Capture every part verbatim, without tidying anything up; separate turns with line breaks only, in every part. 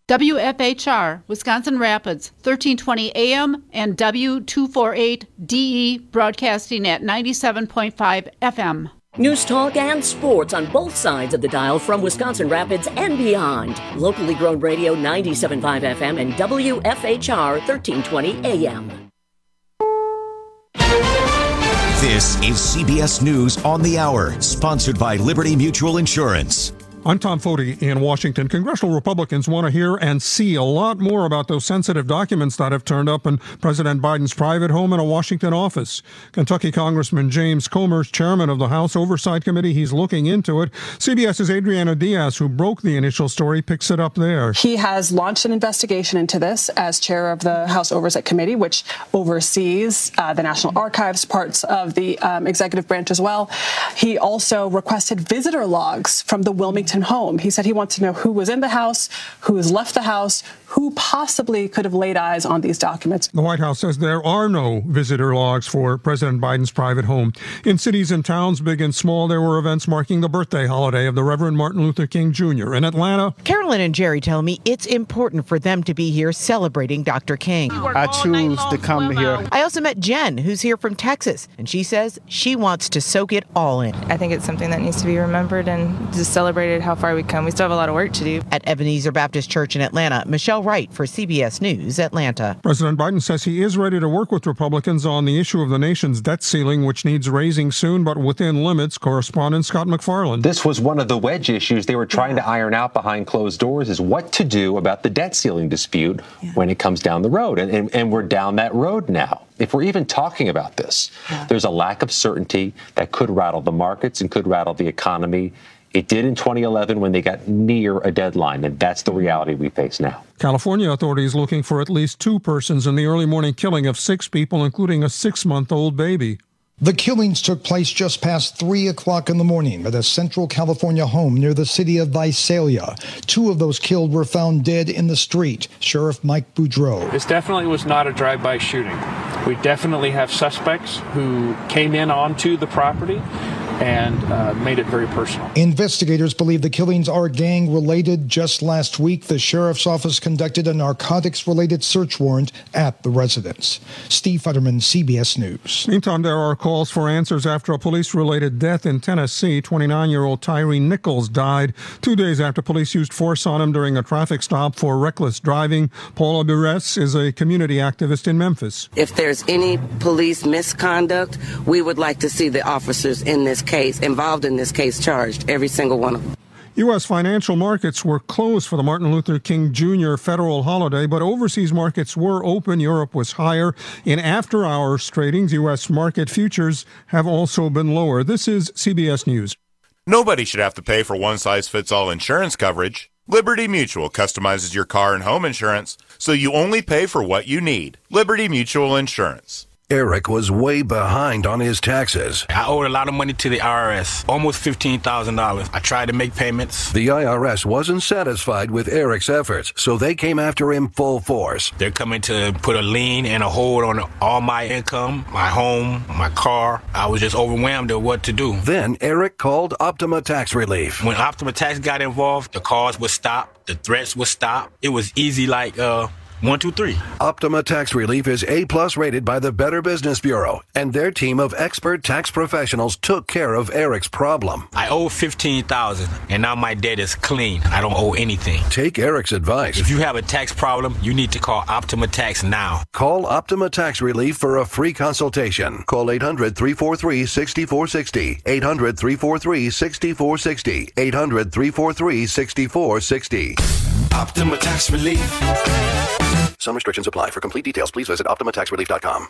W F H R, Wisconsin Rapids, thirteen twenty A M and W two forty-eight D E, broadcasting at ninety-seven point five F M.
News talk and sports on both sides of the dial from Wisconsin Rapids and beyond. Locally grown radio ninety-seven point five F M and W F H R thirteen twenty A M.
This is C B S News on the Hour, sponsored by Liberty Mutual Insurance.
I'm Tom Foti in Washington. Congressional Republicans want to hear and see a lot more about those sensitive documents that have turned up in President Biden's private home and a Washington office. Kentucky Congressman James Comer, chairman of the House Oversight Committee, he's looking into it. CBS's Adriana Diaz, who broke the initial story, picks it up there.
He has launched an investigation into this as chair of the House Oversight Committee, which oversees uh, the National Archives, parts of the um, executive branch as well. He also requested visitor logs from the Wilmington home. He said he wants to know who was in the house, who has left the house, who possibly could have laid eyes on these documents.
The White House says there are no visitor logs for President Biden's private home. In cities and towns, big and small, there were events marking the birthday holiday of the Reverend Martin Luther King Junior In Atlanta,
Carolyn and Jerry tell me it's important for them to be here celebrating Doctor King.
I choose to come here.
I also met Jen, who's here from Texas, and she says she wants to soak it all in.
I think it's something that needs to be remembered and just celebrated how far we come. We still have a lot of work to do.
At Ebenezer Baptist Church in Atlanta, Michelle Wright for C B S News, Atlanta.
President Biden says he is ready to work with Republicans on the issue of the nation's debt ceiling, which needs raising soon, but within limits. Correspondent Scott McFarland.
This was one of the wedge issues they were trying to iron out behind closed doors, is what to do about the debt ceiling dispute yeah. when it comes down the road. And, and, and we're down that road now. If we're even talking about this, yeah. there's a lack of certainty that could rattle the markets and could rattle the economy. It did in twenty eleven when they got near a deadline, and that's the reality we face now.
California authorities looking for at least two persons in the early morning killing of six people, including a six-month-old baby.
The killings took place just past three o'clock in the morning at a Central California home near the city of Visalia. Two of those killed were found dead in the street. Sheriff Mike Boudreau.
This definitely was not a drive-by shooting. We definitely have suspects who came in onto the property and uh, made it very personal.
Investigators believe the killings are gang-related. Just last week, the sheriff's office conducted a narcotics-related search warrant at the residence. Steve Futterman, C B S News.
Meantime, there are calls for answers after a police-related death in Tennessee. twenty-nine-year-old Tyree Nichols died two days after police used force on him during a traffic stop for reckless driving. Paula Buress is a community activist in Memphis.
If there's any police misconduct, we would like to see the officers in this case, involved in this case, charged, every single one of them.
U S financial markets were closed for the Martin Luther King Junior federal holiday, but overseas markets were open. Europe was higher. In after-hours tradings, U S market futures have also been lower. This is C B S News.
Nobody should have to pay for one-size-fits-all insurance coverage. Liberty Mutual customizes your car and home insurance, so you only pay for what you need. Liberty Mutual Insurance.
Eric was way behind on his taxes.
I owed a lot of money to the I R S, almost fifteen thousand dollars. I tried to make payments.
The I R S wasn't satisfied with Eric's efforts, so they came after him full force.
They're coming to put a lien and a hold on all my income, my home, my car. I was just overwhelmed at what to do.
Then Eric called Optima Tax Relief.
When Optima Tax got involved, the calls would stop, the threats would stop. It was easy like, uh... One, two, three.
Optima Tax Relief is A-plus rated by the Better Business Bureau, and their team of expert tax professionals took care of Eric's problem.
I owe fifteen thousand dollars, and now my debt is clean. I don't owe anything.
Take Eric's advice.
If you have a tax problem, you need to call Optima Tax now.
Call Optima Tax Relief for a free consultation. Call eight hundred, three four three, six four six zero, eight hundred, three four three, six four six zero, eight hundred, three four three, six four six zero.
Optima Tax Relief.
Some restrictions apply. For complete details, please visit optima tax relief dot com.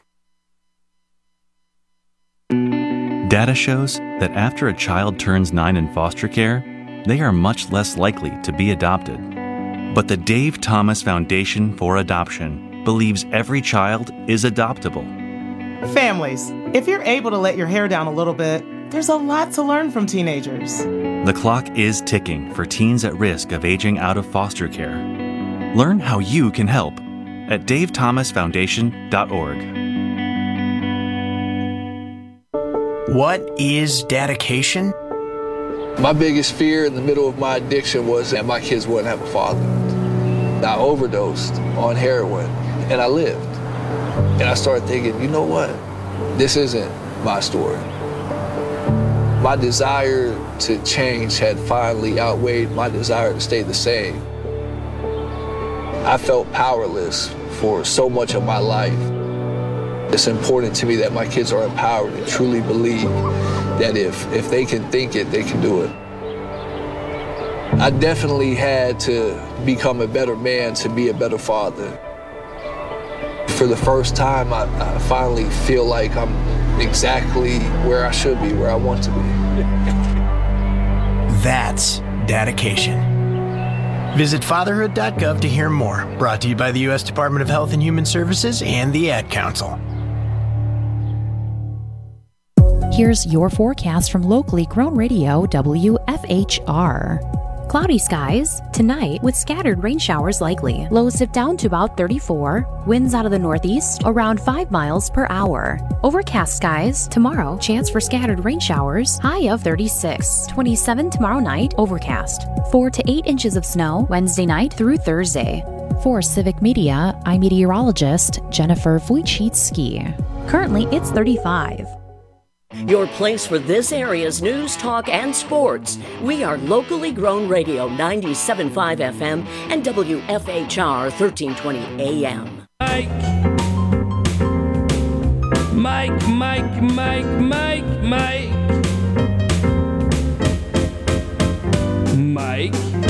Data shows that after a child turns nine in foster care, they are much less likely to be adopted. But the Dave Thomas Foundation for Adoption believes every child is adoptable.
Families, if you're able to let your hair down a little bit, there's a lot to learn from teenagers.
The clock is ticking for teens at risk of aging out of foster care. Learn how you can help at dave thomas foundation dot org.
What is dedication?
My biggest fear in the middle of my addiction was that my kids wouldn't have a father. I overdosed on heroin, and I lived. And I started thinking, you know what? This isn't my story. My desire to change had finally outweighed my desire to stay the same. I felt powerless for so much of my life. It's important to me that my kids are empowered and truly believe that if, if they can think it, they can do it. I definitely had to become a better man to be a better father. For the first time, I, I finally feel like I'm exactly where I should be, where I want to be.
That's dedication. Visit fatherhood dot gov to hear more. Brought to you by the U S Department of Health and Human Services and the Ad Council.
Here's your forecast from locally grown radio W F H R. Cloudy skies tonight with scattered rain showers likely. Lows dip down to about thirty-four. Winds out of the northeast around five miles per hour. Overcast skies tomorrow. Chance for scattered rain showers. High of thirty-six. twenty-seven tomorrow night. Overcast. four to eight inches of snow Wednesday night through Thursday. For Civic Media, I'm meteorologist Jennifer Wojcicki. Currently, it's thirty-five.
Your place for this area's news, talk, and sports. We are locally grown radio ninety-seven point five F M and W F H R thirteen twenty A M.
Mike, Mike, Mike, Mike, Mike, Mike. Mike.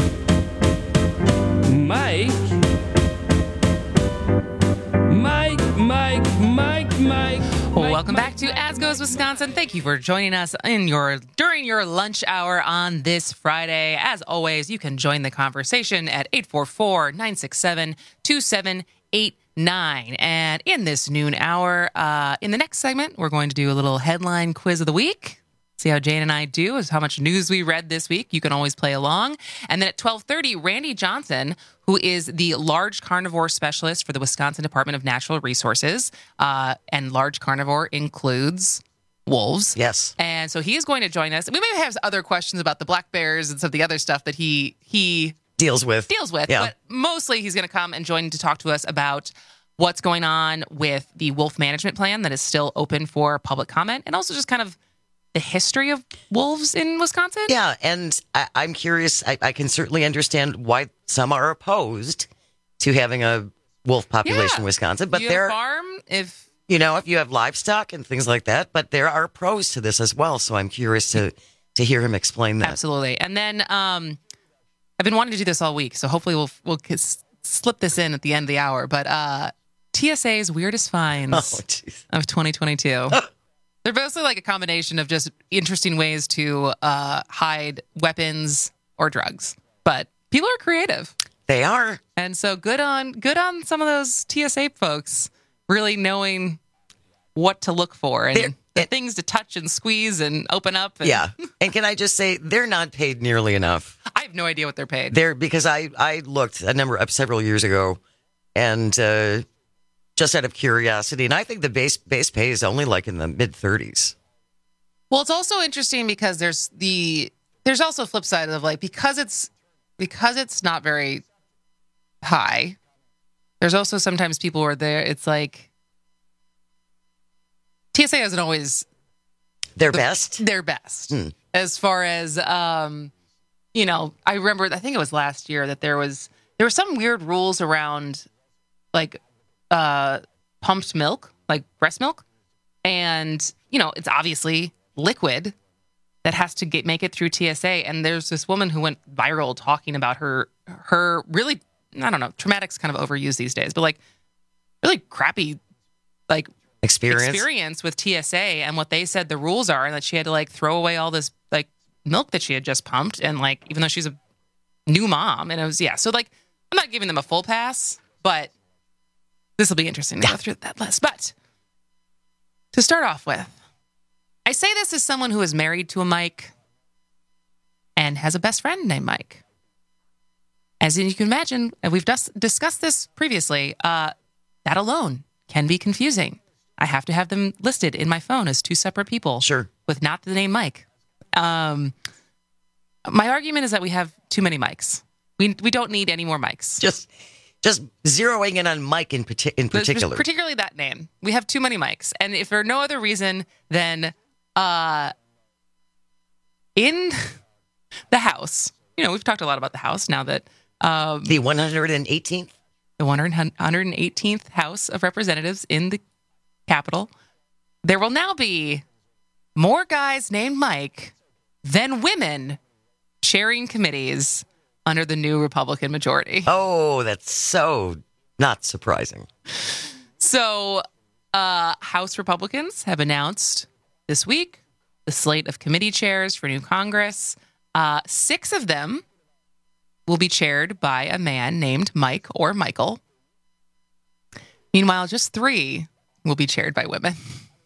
Mike. Mike, Mike, Mike, Mike.
Well, welcome back to As Goes Wisconsin. Thank you for joining us in your during your lunch hour on this Friday. As always, you can join the conversation at eight four four, nine six seven, two seven eight nine. And in this noon hour, uh, in the next segment, we're going to do a little headline quiz of the week. See how Jane and I do, is how much news we read this week. You can always play along. And then at twelve thirty, Randy Johnson, who is the large carnivore specialist for the Wisconsin Department of Natural Resources. Uh, and large carnivore includes wolves.
Yes.
And so he is going to join us. We may have other questions about the black bears and some of the other stuff that he he
deals with.
Deals with.
Yeah.
But mostly he's going to come and join to talk to us about what's going on with the wolf management plan that is still open for public comment, and also just kind of the history of wolves in Wisconsin?
Yeah, and I, I'm curious. I, I can certainly understand why some are opposed to having a wolf population
yeah.
in Wisconsin. But
you
there,
have a farm, if
you know, if you have livestock and things like that. But there are pros to this as well. So I'm curious to to hear him explain that.
Absolutely. And then um, I've been wanting to do this all week, so hopefully we'll we'll slip this in at the end of the hour. But uh, T S A's weirdest finds
oh,
of twenty twenty-two. They're mostly like a combination of just interesting ways to uh, hide weapons or drugs. But people are creative.
They are.
And so good on good on some of those T S A folks really knowing what to look for and they're, the it, things to touch and squeeze and open up. And
yeah. And can I just say, they're not paid nearly enough.
I have no idea what they're paid.
They're because I, I looked a number of several years ago and uh, just out of curiosity, and I think the base base pay is only like in the mid thirties.
Well, it's also interesting because there's the there's also a flip side of like because it's because it's not very high. There's also sometimes people who are there. It's like T S A isn't always
their
the,
best.
Their best
hmm.
as far as um, you know. I remember. I think it was last year that there was there were some weird rules around like. Uh, pumped milk, like breast milk, and you know it's obviously liquid that has to get make it through T S A. And there's this woman who went viral talking about her her really I don't know traumatic's kind of overused these days, but like really crappy like
experience
experience with T S A and what they said the rules are, and that she had to like throw away all this like milk that she had just pumped, and like even though she's a new mom, and it was yeah. So like I'm not giving them a full pass, but. This will be interesting to go through that list. But to start off with, I say this as someone who is married to a Mike and has a best friend named Mike. As you can imagine, and we've dis- discussed this previously, uh, that alone can be confusing. I have to have them listed in my phone as two separate people.
Sure.
With not the name Mike. Um, my argument is that we have too many Mikes. We we don't need any more Mikes.
Just... Just zeroing in on Mike in, parti- in particular.
Particularly that name. We have too many Mikes. And if for no other reason than uh, in the House, you know, we've talked a lot about the House now that... Um,
the one hundred eighteenth?
The one hundred eighteenth House of Representatives in the Capitol. There will now be more guys named Mike than women chairing committees under the new Republican majority.
Oh, that's so not surprising.
So, uh, House Republicans have announced this week the slate of committee chairs for new Congress. Uh, six of them will be chaired by a man named Mike or Michael. Meanwhile, just three will be chaired by women.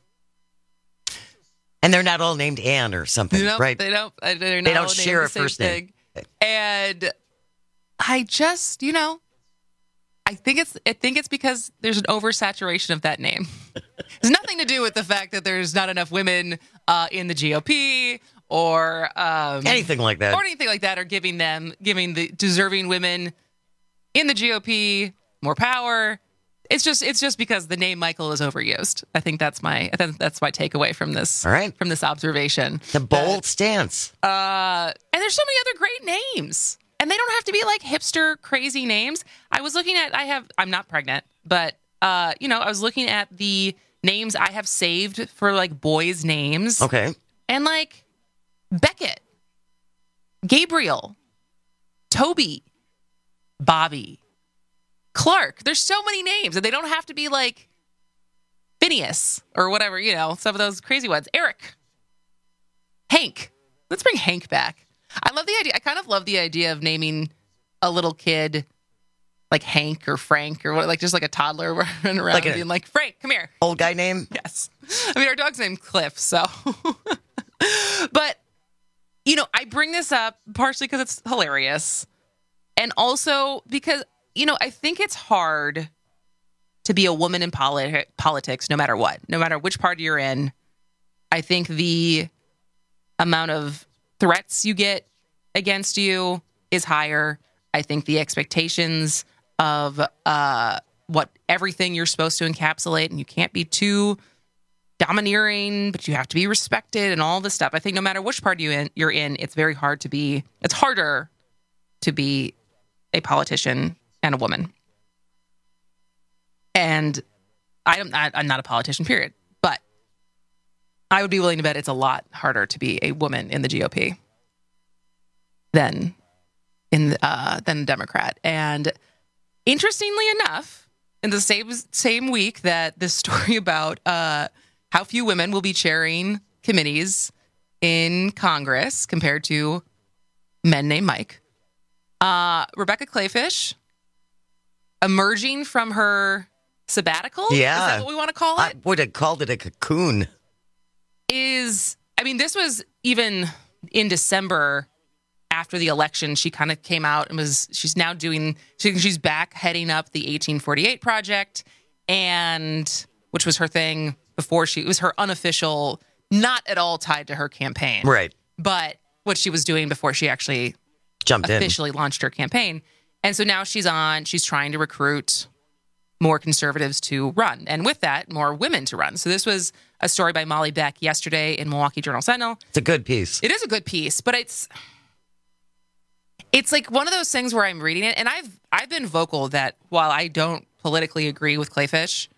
And they're not all named Ann or something,
nope,
right?
They don't. They're not
they don't
all
share a first
thing.
name.
And I just, you know, I think it's I think it's because there's an oversaturation of that name. It's nothing to do with the fact that there's not enough women uh, in the G O P or um,
anything like that,
or anything like that, or giving them giving the deserving women in the G O P more power. It's just it's just because the name Michael is overused. I think that's my I think that's my takeaway from this.
All right.
From this observation.
The bold that, stance.
Uh, and there's so many other great names, and they don't have to be like hipster crazy names. I was looking at I have I'm not pregnant, but uh, you know I was looking at the names I have saved for like boys' names.
Okay.
And like Beckett, Gabriel, Toby, Bobby. Clark. There's so many names, and they don't have to be like Phineas or whatever, you know, some of those crazy ones. Eric. Hank. Let's bring Hank back. I love the idea. I kind of love the idea of naming a little kid like Hank or Frank or what, like just like a toddler running around like a, being like, Frank, come here.
Old guy name?
Yes. I mean, our dog's named Cliff, so. But, you know, I bring this up partially because it's hilarious, and also because, you know, I think it's hard to be a woman in politi- politics no matter what, no matter which party you're in. I think the amount of threats you get against you is higher. I think the expectations of uh, what everything you're supposed to encapsulate, and you can't be too domineering, but you have to be respected and all this stuff. I think no matter which party you in, you're in, it's very hard to be, it's harder to be a politician and a woman. And I am, I, I'm not a politician, period. But I would be willing to bet it's a lot harder to be a woman in the G O P than in uh, than a Democrat. And interestingly enough, in the same same week that this story about uh, how few women will be chairing committees in Congress compared to men named Mike, uh, Rebecca Kleefisch, emerging from her sabbatical,
yeah,
is that what we want to call it?
I would have called it a cocoon.
Is, I mean, this was even in December after the election. She kind of came out and was, she's now doing, she, she's back heading up the eighteen forty-eight Project, and which was her thing before she, it was her unofficial, not at all tied to her campaign.
Right.
But what she was doing before she actually
jumped
officially
in.
launched her campaign. And so now she's on, she's trying to recruit more conservatives to run. And with that, more women to run. So this was a story by Molly Beck yesterday in Milwaukee Journal-Sentinel.
It's a good piece.
It is a good piece, but it's it's like one of those things where I'm reading it, and I've I've been vocal that while I don't politically agree with Kleefisch,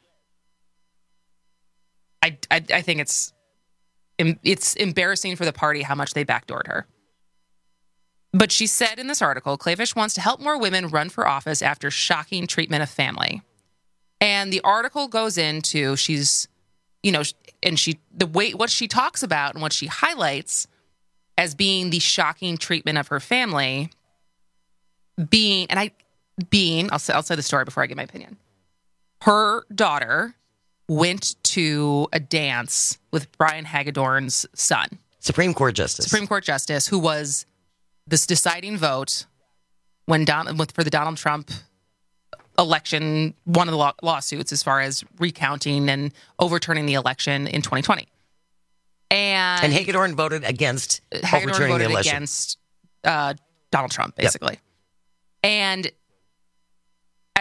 I, I, I think it's it's embarrassing for the party how much they backdoored her. But she said in this article, Kleefisch wants to help more women run for office after shocking treatment of family. And the article goes into, she's, you know, and she, the way, what she talks about and what she highlights as being the shocking treatment of her family being, and I, being, I'll say, I'll say the story before I give my opinion. Her daughter went to a dance with Brian Hagedorn's son.
Supreme Court Justice.
Supreme Court Justice, who was this deciding vote when Don, for the Donald Trump election, one of the law, lawsuits as far as recounting and overturning the election in twenty twenty. And,
and Hagedorn voted against
Hagedorn
overturning
voted
the election.
against uh, Donald Trump, basically. Yep. And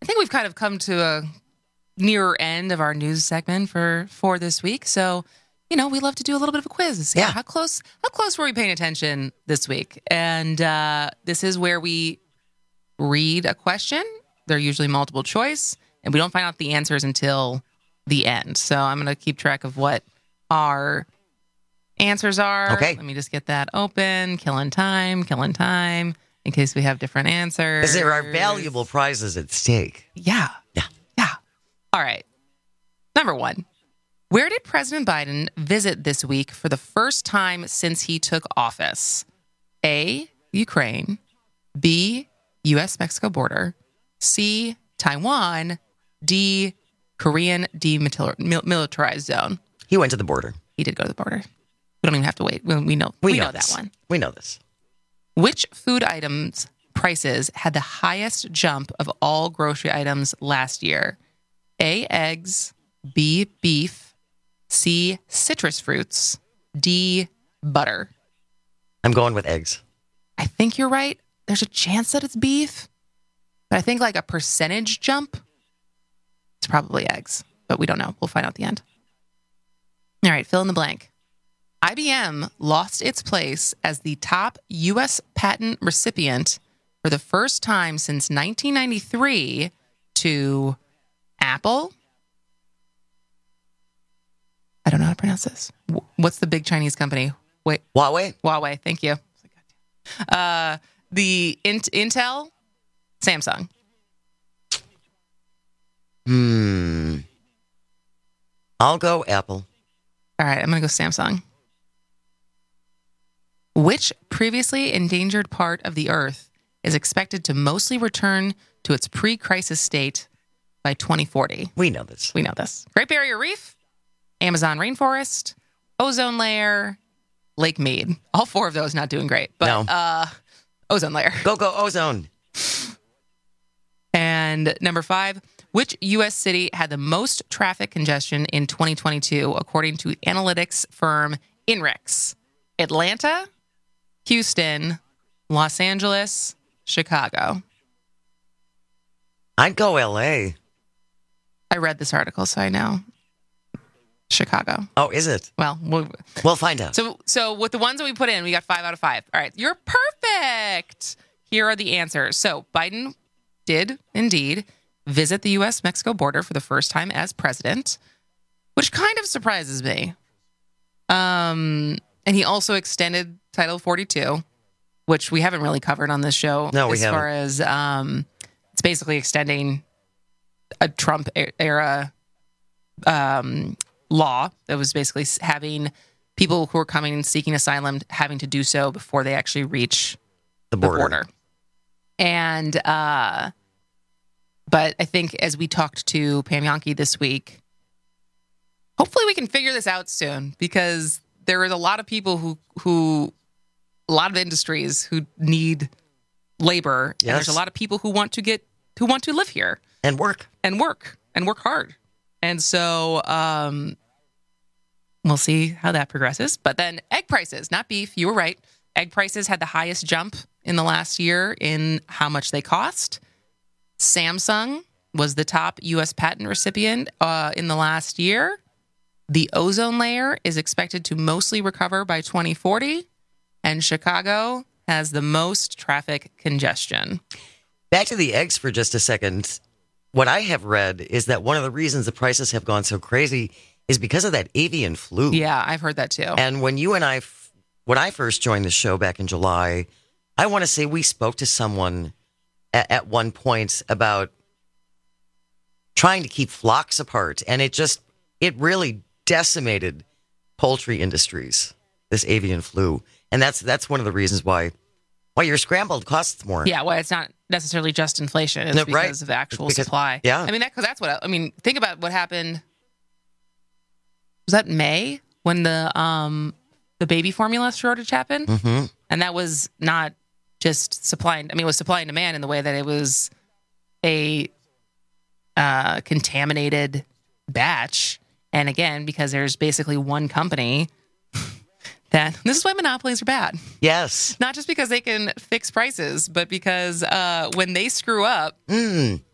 I think we've kind of come to a nearer end of our news segment for, for this week. So, you know, we love to do a little bit of a quiz. Yeah. How close, how close were we paying attention this week? And uh, this is where we read a question. They're usually multiple choice, and we don't find out the answers until the end. So I'm going to keep track of what our answers are.
Okay.
Let me just get that open. Killing time, killing time, in case we have different answers.
Because there are valuable prizes at stake.
Yeah.
Yeah.
Yeah. All right. Number one. Where did President Biden visit this week for the first time since he took office? A, Ukraine. B, U S Mexico border. C, Taiwan. D, Korean demilitarized zone.
He went to the border.
He did go to the border. We don't even have to wait. We, we know.
We,
we
know,
know that
this.
one.
We know this.
Which food items prices had the highest jump of all grocery items last year? A, eggs. B, beef. C, citrus fruits. D, butter.
I'm going with eggs.
I think you're right. There's a chance that it's beef. But I think like a percentage jump, it's probably eggs. But we don't know. We'll find out at the end. All right, fill in the blank. I B M lost its place as the top U S patent recipient for the first time since nineteen ninety-three to Apple. I don't know how to pronounce this. What's the big Chinese company? Wait,
Huawei?
Huawei, thank you. Uh, the Int- Intel, Samsung.
Hmm. I'll go Apple.
All right, I'm going to go Samsung. Which previously endangered part of the Earth is expected to mostly return to its pre-crisis state by twenty forty?
We know this.
We know this. Great Barrier Reef, Amazon rainforest, ozone layer, Lake Mead. All four of those not doing great, but
no.
uh, ozone layer.
Go, go, ozone.
And number five, which U S city had the most traffic congestion in twenty twenty-two, according to analytics firm INRIX? Atlanta, Houston, Los Angeles, Chicago.
I'd go L A.
I read this article, so I know. Chicago.
Oh, is it?
Well, we'll,
we'll find out.
So, so with the ones that we put in, we got five out of five. All right, you're perfect. Here are the answers. So Biden did indeed visit the U S Mexico border for the first time as president, which kind of surprises me. Um, and he also extended Title forty-two, which we haven't really covered on this show.
No, we
as
haven't.
far as um, it's basically extending a Trump era um, law that was basically having people who are coming and seeking asylum having to do so before they actually reach
the border.
The border. And, uh, but I think as we talked to Pam Yonke this week, hopefully we can figure this out soon, because there is a lot of people who, who, a lot of industries who need labor.
Yes.
And there's a lot of people who want to get, who want to live here.
And work.
And work. And work hard. And so, um, we'll see how that progresses. But then egg prices, not beef. You were right. Egg prices had the highest jump in the last year in how much they cost. Samsung was the top U S patent recipient uh, in the last year. The ozone layer is expected to mostly recover by twenty forty. And Chicago has the most traffic congestion.
Back to the eggs for just a second. What I have read is that one of the reasons the prices have gone so crazy is because of that avian flu.
Yeah, I've heard that too.
And when you and I, when I first joined the show back in July, I want to say we spoke to someone at, at one point about trying to keep flocks apart. And it just, it really decimated poultry industries, this avian flu. And that's that's one of the reasons why why your scrambled costs more.
Yeah, well, it's not necessarily just inflation. It's
No,
because
right.
of actual
Because-
supply.
yeah.
I mean, that, cause that's what, I, I mean, think about what happened. Was that May when the um the baby formula shortage happened?
Mm-hmm.
And that was not just supply. And, I mean, it was supply and demand in the way that it was a uh, contaminated batch. And again, because there's basically one company that, this is why monopolies are bad.
Yes.
Not just because they can fix prices, but because uh, when they screw up,
Mm.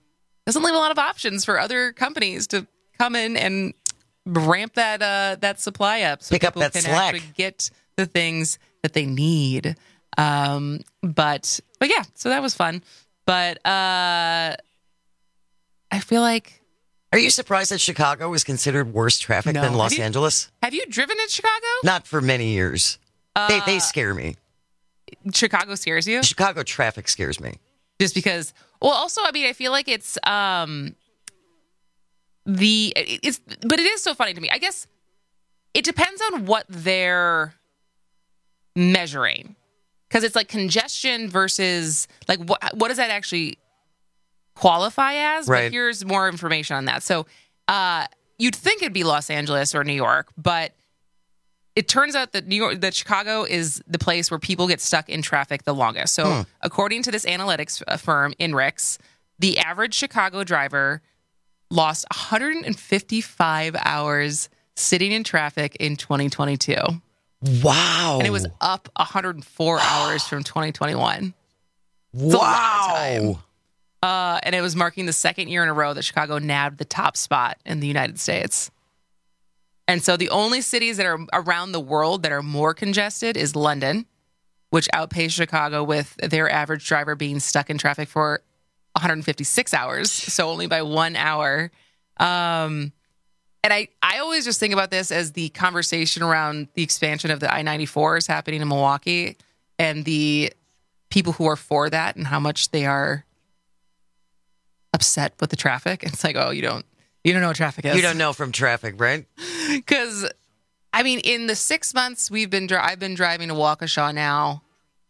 doesn't leave a lot of options for other companies to come in and ramp that uh, that supply up so
Pick up
people
that
can
slack.
actually get the things that they need. Um, but but yeah, so that was fun. But uh, I feel like.
Are you surprised that Chicago was considered worse traffic
No.
than Los
Have you-
Angeles?
Have you driven in Chicago?
Not for many years.
Uh,
they, they scare me.
Chicago scares you?
Chicago traffic scares me.
Just because, well, also, I mean, I feel like it's um the it's, but it is so funny to me. I guess it depends on what they're measuring, because it's like congestion versus like what what does that actually qualify as?
Right.
But here's more information on that. So, uh, you'd think it'd be Los Angeles or New York, but it turns out that New York, that Chicago is the place where people get stuck in traffic the longest. So,
Hmm.
according to this analytics firm, INRIX, the average Chicago driver lost one hundred fifty-five hours sitting in traffic in twenty twenty-two.
Wow.
And it was up one hundred four hours from twenty twenty-one. It's a lot of time.
Wow.
Uh, and it was marking the second year in a row that Chicago nabbed the top spot in the United States. And so the only cities that are around the world that are more congested is London, which outpaced Chicago with their average driver being stuck in traffic for one hundred fifty-six hours, so only by one hour. Um, and I, I always just think about this as the conversation around the expansion of the I ninety-four is happening in Milwaukee, and the people who are for that and how much they are upset with the traffic. It's like, oh, you don't you don't know what traffic is.
You don't know from traffic, right?
Because, I mean, in the six months we've been, dri- I've been driving to Waukesha now,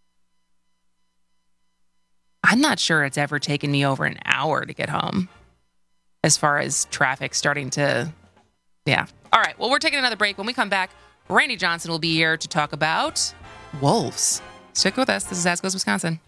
I'm not sure it's ever taken me over an hour to get home as far as traffic starting to, yeah. All right, well, we're taking another break. When we come back, Randy Johnson will be here to talk about wolves. Stick with us. This is As Goes Wisconsin.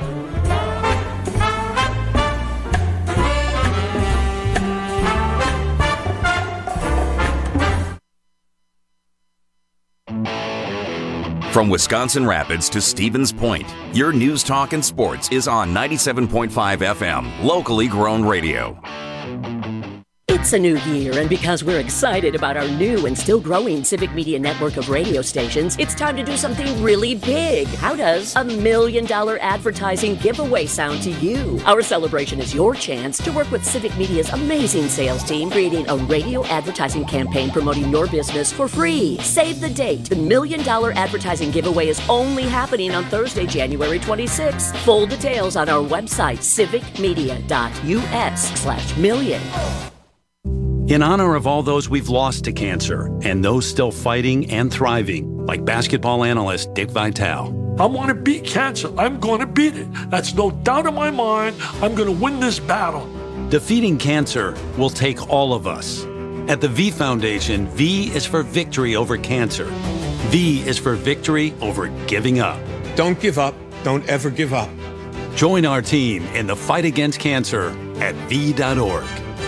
From Wisconsin Rapids to Stevens Point, your news, talk, and sports is on ninety-seven point five F M, locally grown radio.
It's a new year, and because we're excited about our new and still growing Civic Media network of radio stations, it's time to do something really big. How does a million dollar advertising giveaway sound to you? Our celebration is your chance to work with Civic Media's amazing sales team, creating a radio advertising campaign promoting your business for free. Save the date. The million dollar advertising giveaway is only happening on Thursday, January twenty-sixth. Full details on our website, civicmedia.us slash million.
In honor of all those we've lost to cancer and those still fighting and thriving, like basketball analyst Dick Vitale.
I want to beat cancer. I'm going to beat it. That's no doubt in my mind. I'm going to win this battle.
Defeating cancer will take all of us. At the V Foundation, V is for victory over cancer. V is for victory over giving up.
Don't give up. Don't ever give up.
Join our team in the fight against cancer at V dot org.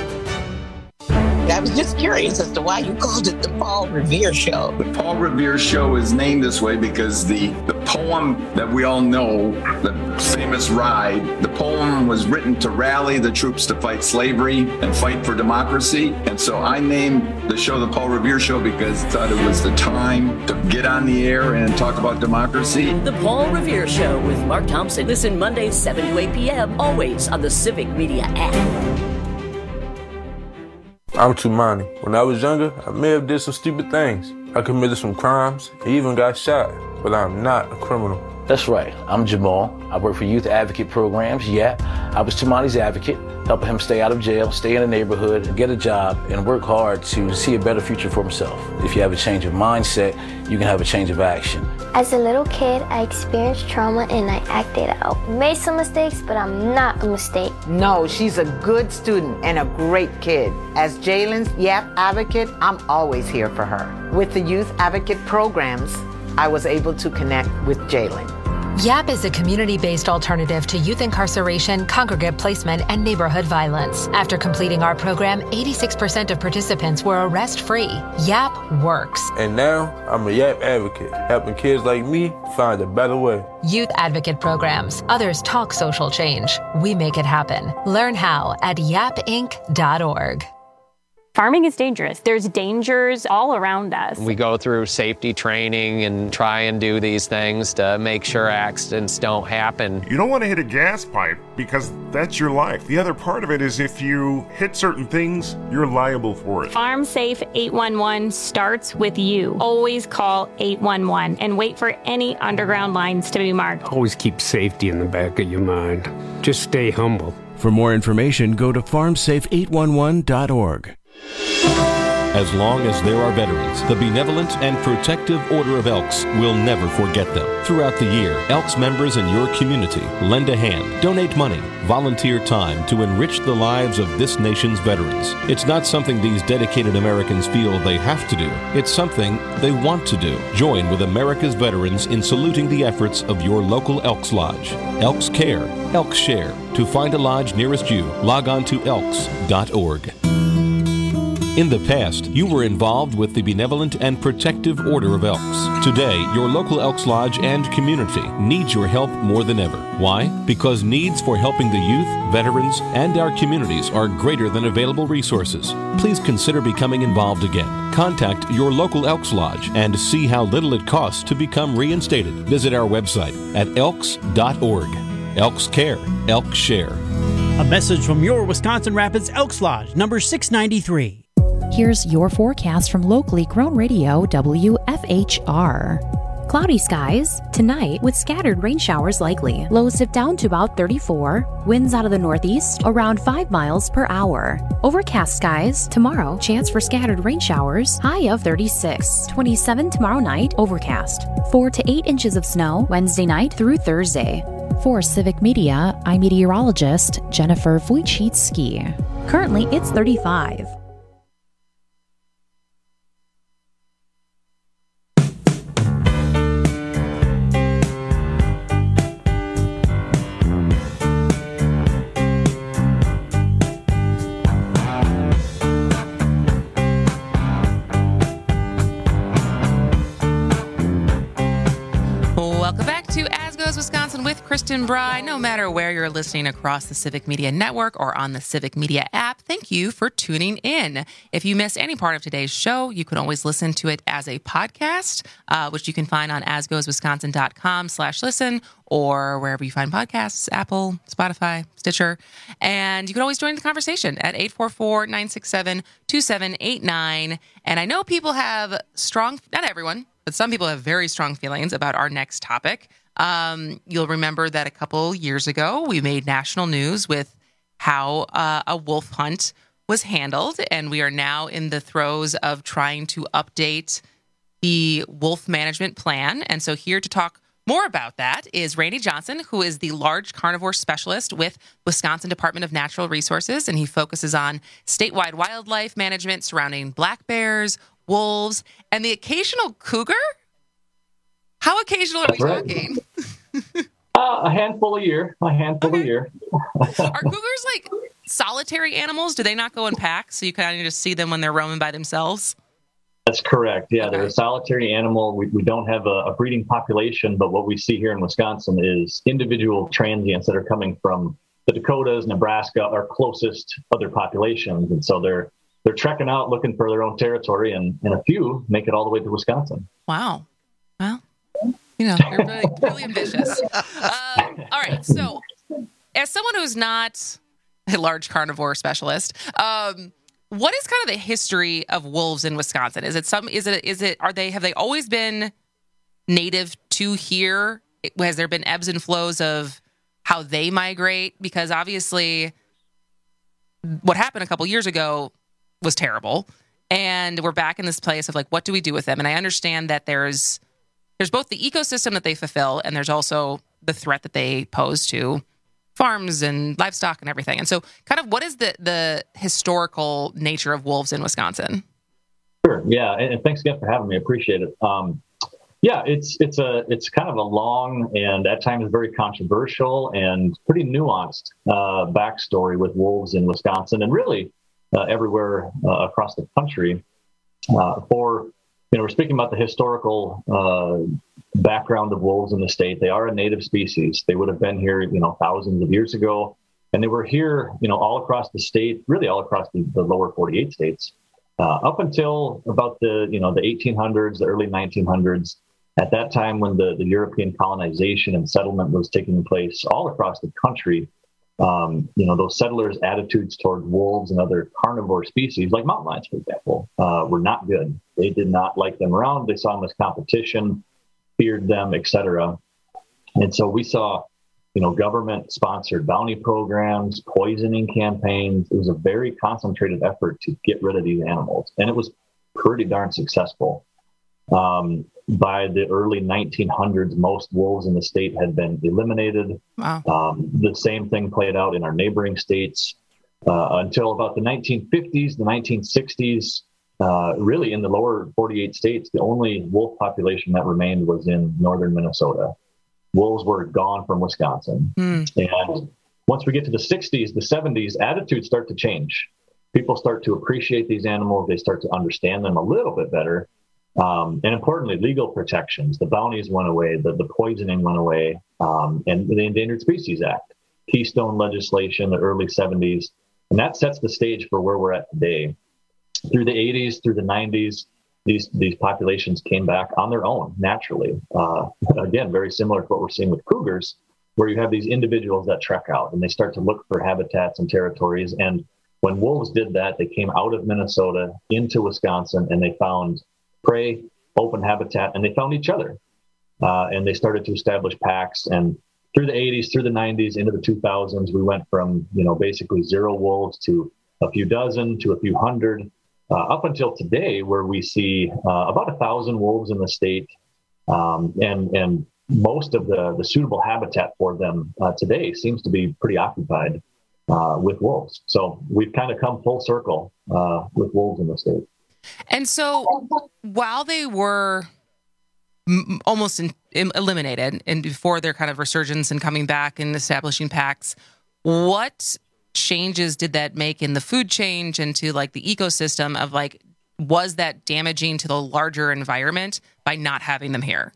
I was just curious as to why you called it the Paul Revere Show.
The Paul Revere Show is named this way because the, the poem that we all know, the famous Ride, the poem was written to rally the troops to fight slavery and fight for democracy. And so I named the show the Paul Revere Show because I thought it was the time to get on the air and talk about democracy.
The Paul Revere Show with Mark Thompson. Listen Mondays, seven to eight p.m., always on the Civic Media app.
I'm Tumani. When I was younger, I may have did some stupid things. I committed some crimes, even got shot, but I'm not a criminal.
That's right. I'm Jamal. I work for youth advocate programs. Yeah, I was Tumani's advocate, helping him stay out of jail, stay in the neighborhood, get a job, and work hard to see a better future for himself. If you have a change of mindset, you can have a change of action.
As a little kid, I experienced trauma and I acted out. Made some mistakes, but I'm not a mistake.
No, she's a good student and a great kid. As Jalen's Y A P advocate, I'm always here for her. With the youth advocate programs, I was able to connect with Jalen.
YAP is a community-based alternative to youth incarceration, congregate placement, and neighborhood violence. After completing our program, eighty-six percent of participants were arrest-free. YAP works.
And now, I'm a YAP advocate, helping kids like me find a better way.
Youth Advocate Programs. Others talk social change. We make it happen. Learn how at yap inc dot org.
Farming is dangerous. There's dangers all around us.
We go through safety training and try and do these things to make sure accidents don't happen.
You don't want to hit a gas pipe because that's your life. The other part of it is if you hit certain things, you're liable for it.
Farm Safe eight one one starts with you. Always call eight one one and wait for any underground lines to be marked.
Always keep safety in the back of your mind. Just stay humble.
For more information, go to farm safe eight one one dot org.
As long as there are veterans, the Benevolent and Protective Order of Elks will never forget them. Throughout the year, Elks members in your community lend a hand, donate money, volunteer time to enrich the lives of this nation's veterans. It's not something these dedicated Americans feel they have to do. It's something they want to do. Join with America's veterans in saluting the efforts of your local Elks Lodge. Elks Care, Elks Share. To find a lodge nearest you, log on to elks dot org. In the past, you were involved with the Benevolent and Protective Order of Elks. Today, your local Elks Lodge and community needs your help more than ever. Why? Because needs for helping the youth, veterans, and our communities are greater than available resources. Please consider becoming involved again. Contact your local Elks Lodge and see how little it costs to become reinstated. Visit our website at elks dot org. Elks Care, Elks Share.
A message from your Wisconsin Rapids Elks Lodge, number six ninety-three.
Here's your forecast from locally grown radio W F H R. Cloudy skies tonight with scattered rain showers likely. Lows dip down to about thirty-four. Winds out of the northeast around five miles per hour. Overcast skies tomorrow. Chance for scattered rain showers. High of thirty-six. twenty-seven tomorrow night. Overcast. four to eight inches of snow Wednesday night through Thursday. For Civic Media, I'm meteorologist Jennifer Wojcicki. Currently, it's thirty-five.
Wisconsin with Kristen Bry. No matter where you're listening across the Civic Media Network or on the Civic Media app, thank you for tuning in. If you missed any part of today's show, you can always listen to it as a podcast, uh, which you can find on asgoeswisconsin.com slash listen or wherever you find podcasts, Apple, Spotify, Stitcher. And you can always join the conversation at eight four four, nine six seven, two seven eight nine. And I know people have strong, not everyone, but some people have very strong feelings about our next topic. Um, you'll remember that a couple years ago, we made national news with how uh, a wolf hunt was handled, and we are now in the throes of trying to update the wolf management plan. And so here to talk more about that is Randy Johnson, who is the large carnivore specialist with Wisconsin Department of Natural Resources, and he focuses on statewide wildlife management surrounding black bears, wolves, and the occasional cougar. How occasional are we
right.
talking?
uh, a handful a year. A handful okay. a year.
Are cougars like solitary animals? Do they not go in packs? So you kind of just see them when they're roaming by themselves?
That's correct. Yeah,
okay.
They're a solitary animal. We, we don't have a, a breeding population, but what we see here in Wisconsin is individual transients that are coming from the Dakotas, Nebraska, our closest other populations. And so they're they're trekking out looking for their own territory, and, and a few make it all the way to Wisconsin.
Wow. Well, you know, you're really, really ambitious. Uh, all right. So as someone who's not a large carnivore specialist, um, what is kind of the history of wolves in Wisconsin? Is it some, is it, is it, are they, have they always been native to here? Has there been ebbs and flows of how they migrate? Because obviously what happened a couple years ago was terrible. And we're back in this place of like, what do we do with them? And I understand that there's, There's both the ecosystem that they fulfill, and there's also the threat that they pose to farms and livestock and everything. And so kind of what is the, the historical nature of wolves in Wisconsin?
Sure. Yeah. And, and thanks again for having me. I appreciate it. Um, Yeah, it's it's a it's kind of a long and at times very controversial and pretty nuanced uh, backstory with wolves in Wisconsin and really uh, everywhere uh, across the country. Uh, for you know, we're speaking about the historical uh, background of wolves in the state. They are a native species. They would have been here, you know, thousands of years ago, and they were here, you know, all across the state, really all across the, the lower forty-eight states, uh, up until about the you know the eighteen hundreds, the early nineteen hundreds. At that time, when the, the European colonization and settlement was taking place all across the country, um, you know, those settlers' attitudes toward wolves and other carnivore species, like mountain lions, for example, uh, were not good. They did not like them around. They saw them as competition, feared them, et cetera. And so we saw, you know, government-sponsored bounty programs, poisoning campaigns. It was a very concentrated effort to get rid of these animals, and it was pretty darn successful. Um, by the early nineteen hundreds, most wolves in the state had been eliminated.
Wow.
Um, the same thing played out in our neighboring states uh, until about the nineteen fifties, the nineteen sixties. Uh, really, in the lower forty-eight states, the only wolf population that remained was in northern Minnesota. Wolves were gone from Wisconsin.
Mm.
And once we get to the sixties, the seventies, attitudes start to change. People start to appreciate these animals. They start to understand them a little bit better. Um, and importantly, legal protections. The bounties went away, the, the poisoning went away, um, and the Endangered Species Act, Keystone legislation, the early seventies. And that sets the stage for where we're at today. Through the eighties, through the nineties, these these populations came back on their own, naturally. Uh, again, very similar to what we're seeing with cougars, where you have these individuals that trek out and they start to look for habitats and territories. And when wolves did that, they came out of Minnesota into Wisconsin and they found prey, open habitat, and they found each other. Uh, and they started to establish packs. And through the eighties, through the nineties, into the two thousands, we went from, you know, basically zero wolves to a few dozen to a few hundred, uh, up until today, where we see uh, about a thousand wolves in the state. Um, and, and most of the, the suitable habitat for them uh, today seems to be pretty occupied uh, with wolves. So we've kind of come full circle uh, with wolves in the state.
And so while they were m- almost in, in, eliminated and before their kind of resurgence and coming back and establishing packs, what changes did that make in the food change and to like the ecosystem of like, was that damaging to the larger environment by not having them here?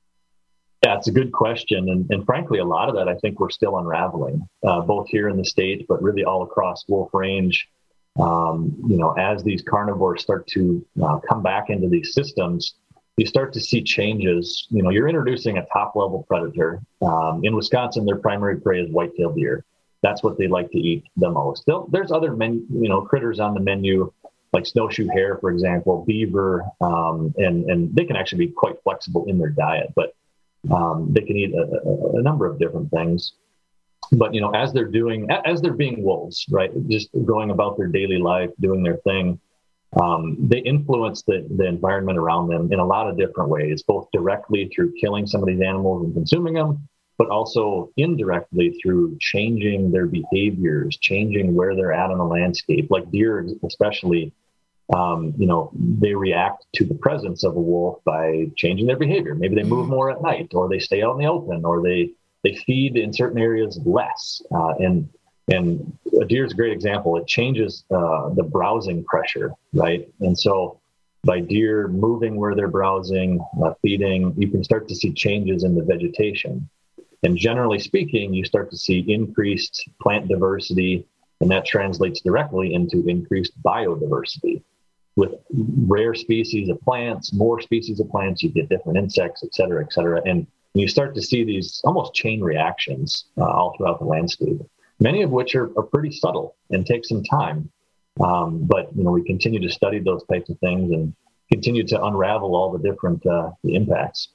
Yeah, it's a good question. And, and frankly, a lot of that I think we're still unraveling, uh, both here in the state, but really all across Wolf Range. Um, you know, as these carnivores start to uh, come back into these systems, you start to see changes. You know, you're introducing a top-level predator. Um, in Wisconsin, their primary prey is white-tailed deer. That's what they like to eat the most. They'll, there's other men, you know, critters on the menu, like snowshoe hare, for example, beaver, um, and and they can actually be quite flexible in their diet, but um, they can eat a, a, a number of different things. But, you know, as they're doing, as they're being wolves, right, just going about their daily life, doing their thing, um, they influence the, the environment around them in a lot of different ways, both directly through killing some of these animals and consuming them, but also indirectly through changing their behaviors, changing where they're at on the landscape. Like deer especially, um, you know, they react to the presence of a wolf by changing their behavior. Maybe they move more at night, or they stay out in the open, or they They feed in certain areas less, uh, and and a deer is a great example. It changes uh, the browsing pressure, right? And so by deer moving where they're browsing, uh, feeding, you can start to see changes in the vegetation. And generally speaking, you start to see increased plant diversity, and that translates directly into increased biodiversity. With rare species of plants, more species of plants, you get different insects, et cetera, et cetera. And you start to see these almost chain reactions uh, all throughout the landscape, many of which are, are pretty subtle and take some time. Um, but, you know, we continue to study those types of things and continue to unravel all the different uh, the impacts.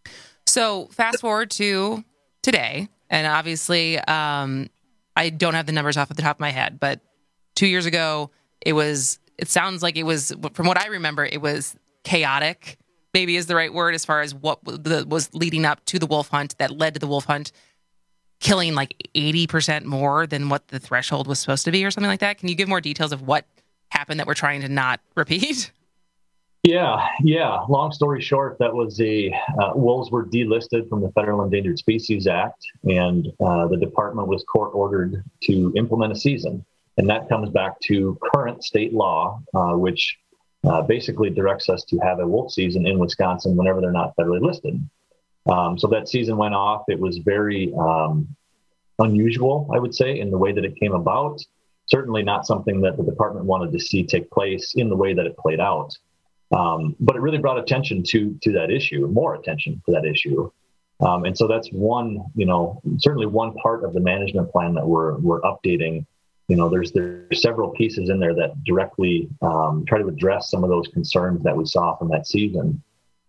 So fast forward to today, and obviously um, I don't have the numbers off at the top of my head, but two years ago, it was, it sounds like it was, from what I remember, it was chaotic. Maybe is the right word as far as what the, was leading up to the wolf hunt that led to the wolf hunt killing like eighty percent more than what the threshold was supposed to be or something like that. Can you give more details of what happened that we're trying to not repeat?
Yeah, yeah. Long story short, that was a uh, wolves were delisted from the Federal Endangered Species Act, and uh, the department was court ordered to implement a season. And that comes back to current state law, uh, which uh, basically directs us to have a wolf season in Wisconsin whenever they're not federally listed. Um, so that season went off. It was very um, unusual, I would say, in the way that it came about. Certainly not something that the department wanted to see take place in the way that it played out. Um, but it really brought attention to to that issue, more attention to that issue. Um, and so that's one, you know, certainly one part of the management plan that we're we're updating. You know, there's there's several pieces in there that directly um, try to address some of those concerns that we saw from that season,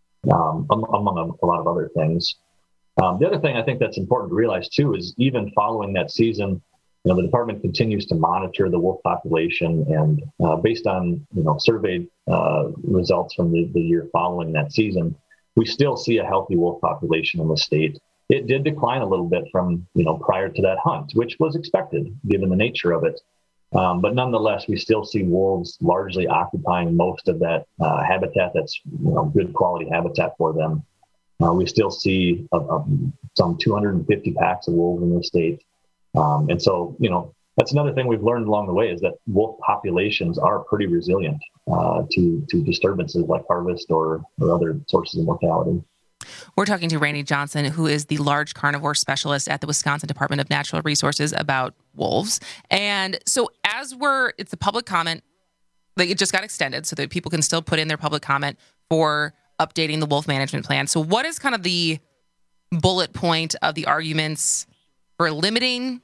um, among a, a lot of other things. Um, the other thing I think that's important to realize too is even following that season, you know, the department continues to monitor the wolf population, and uh, based on, you know, survey uh, results from the, the year following that season, we still see a healthy wolf population in the state. It did decline a little bit from, you know, prior to that hunt, which was expected given the nature of it. Um, but nonetheless, we still see wolves largely occupying most of that uh, habitat that's, you know, good quality habitat for them. Uh, we still see uh, uh, some two hundred fifty packs of wolves in the state. Um, and so, you know, that's another thing we've learned along the way is that wolf populations are pretty resilient uh, to to disturbances like harvest or, or other sources of mortality.
We're talking to Randy Johnson, who is the large carnivore specialist at the Wisconsin Department of Natural Resources, about wolves. And so as we're, it's a public comment, like it just got extended so that people can still put in their public comment for updating the wolf management plan. So what is kind of the bullet point of the arguments for limiting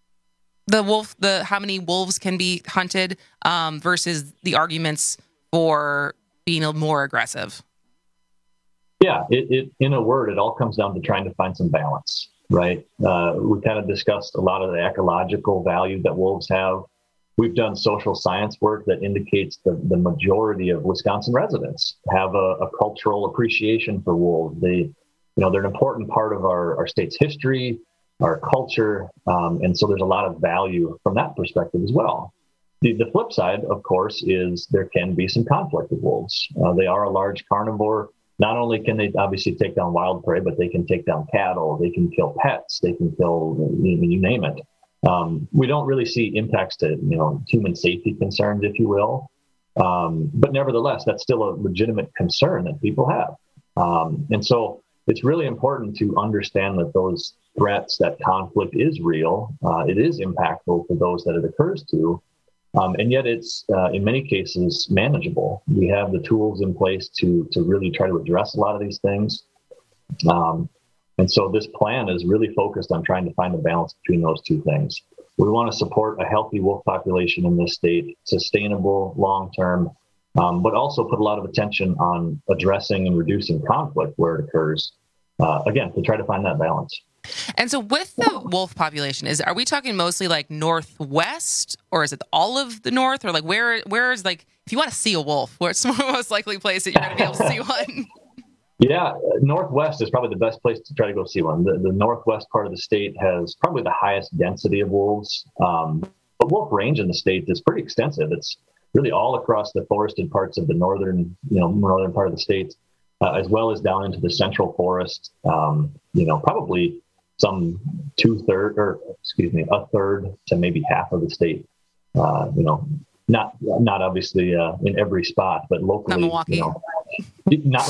the wolf, the how many wolves can be hunted um, versus the arguments for being more aggressive?
Yeah, it, it in a word, it all comes down to trying to find some balance, right? Uh, we kind of discussed a lot of the ecological value that wolves have. We've done social science work that indicates that the majority of Wisconsin residents have a, a cultural appreciation for wolves. They, you know, they're an important part of our, our state's history, our culture, um, and so there's a lot of value from that perspective as well. The, the flip side, of course, is there can be some conflict with wolves. Uh, they are a large carnivore. Not only can they obviously take down wild prey, but they can take down cattle, they can kill pets, they can kill, you, you name it. Um, we don't really see impacts to, you know, human safety concerns, if you will. Um, but nevertheless, that's still a legitimate concern that people have. Um, and so it's really important to understand that those threats, that conflict is real. Uh, it is impactful for those that it occurs to. Um, and yet it's, uh, in many cases, manageable. We have the tools in place to to really try to address a lot of these things. Um, and so this plan is really focused on trying to find a balance between those two things. We want to support a healthy wolf population in this state, sustainable, long-term, um, but also put a lot of attention on addressing and reducing conflict where it occurs. Uh, again, to try to find that balance.
And so with the wolf population, is are we talking mostly like northwest, or is it all of the north, or like where where is, like, if you want to see a wolf, where's the most likely place that you're going to be able to see one?
Yeah, northwest is probably the best place to try to go see one. The, the northwest part of the state has probably the highest density of wolves. Um, the wolf range in the state is pretty extensive. It's really all across the forested parts of the northern, you know, northern part of the state, uh, as well as down into the central forest. Um, you know, probably some two third, or excuse me, a third to maybe half of the state. Uh, you know, not not obviously uh, in every spot, but locally.
Not Milwaukee.
You know, not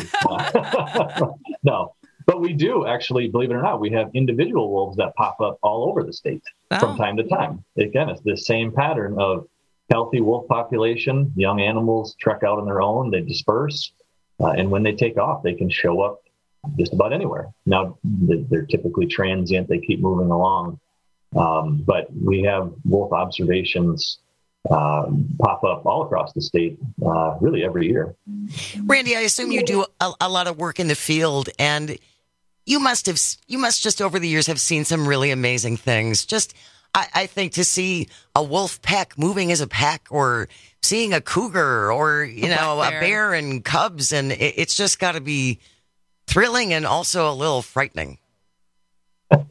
Milwaukee. No, but we do actually, believe it or not, we have individual wolves that pop up all over the state oh. from time to time. Again, it's the same pattern of healthy wolf population. Young animals trek out on their own, they disperse, uh, and when they take off, they can show up just about anywhere. Now, they're typically transient, they keep moving along. Um, but we have wolf observations um, pop up all across the state, uh, really every year.
Randy, I assume you do a, a lot of work in the field, and you must have, you must just over the years have seen some really amazing things. Just, I, I think to see a wolf pack moving as a pack, or seeing a cougar, or, you know, a bear and cubs, and it, it's just got to be thrilling and also a little frightening.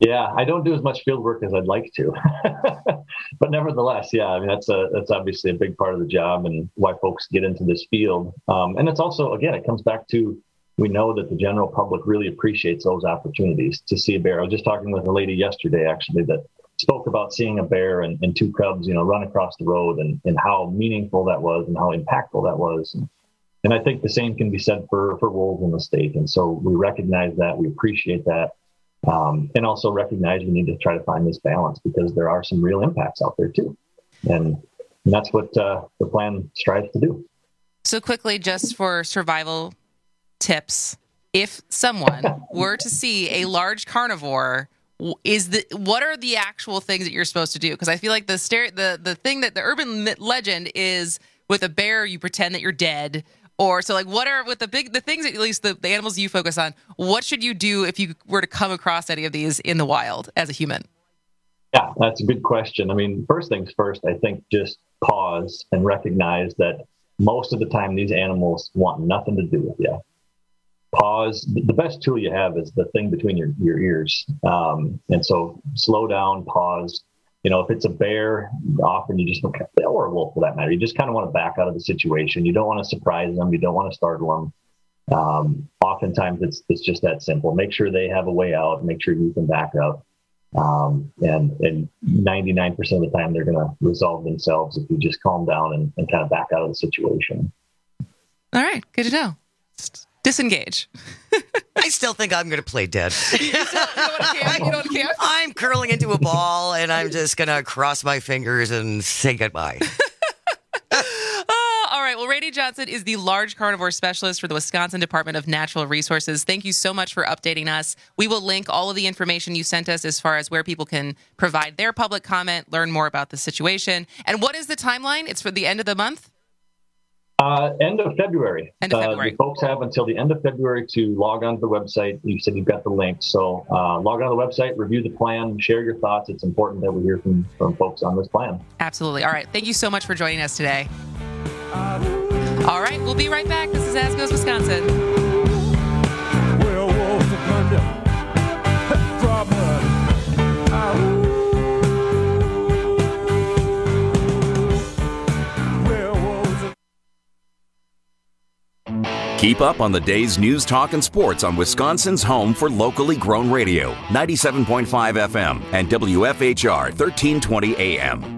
Yeah, I don't do as much field work as I'd like to, but nevertheless, yeah, I mean that's a that's obviously a big part of the job and why folks get into this field. Um, and it's also, again, it comes back to we know that the general public really appreciates those opportunities to see a bear. I was just talking with a lady yesterday, actually, that spoke about seeing a bear and, and two cubs, you know, run across the road and, and how meaningful that was and how impactful that was. And, and I think the same can be said for, for wolves in the state. And so we recognize that, we appreciate that, um, and also recognize we need to try to find this balance because there are some real impacts out there too. And, and that's what uh, the plan strives to do.
So quickly, just for survival tips, if someone were to see a large carnivore, is the what are the actual things that you're supposed to do? Because I feel like the stare, the the thing that the urban legend is with a bear, you pretend that you're dead, or so like what are with the big the things that at least the, the animals you focus on? What should you do if you were to come across any of these in the wild as a human?
Yeah, that's a good question. I mean, first things first, I think just pause and recognize that most of the time these animals want nothing to do with you. Pause. The best tool you have is the thing between your, your ears. Um, and so slow down, pause. You know, if it's a bear, often you just don't, or a wolf for that matter, you just kind of want to back out of the situation. You don't want to surprise them. You don't want to startle them. Um, oftentimes it's, it's just that simple. Make sure they have a way out. Make sure you can back up. Um, and, and ninety-nine percent of the time they're going to resolve themselves if you just calm down and, and kind of back out of the situation.
All right. Good to know. Disengage.
I still think I'm going to play dead.
You don't want to camp? You don't want to camp?
I'm curling into a ball, and I'm just going to cross my fingers and say goodbye.
Oh, all right. Well, Randy Johnson is the large carnivore specialist for the Wisconsin Department of Natural Resources. Thank you so much for updating us. We will link all of the information you sent us as far as where people can provide their public comment, learn more about the situation. And what is the timeline? It's for the end of the month?
Uh, end of February.
End of February.
Uh, the folks have until the end of February to log on to the website. You said you've got the link. So uh, log on to the website, review the plan, share your thoughts. It's important that we hear from, from folks on this plan.
Absolutely. All right. Thank you so much for joining us today. All right. We'll be right back. This is As Goes Wisconsin.
Werewolves of London.
Keep up on the day's news, talk, and sports on Wisconsin's home for locally grown radio, ninety-seven point five F M and W F H R thirteen twenty A M.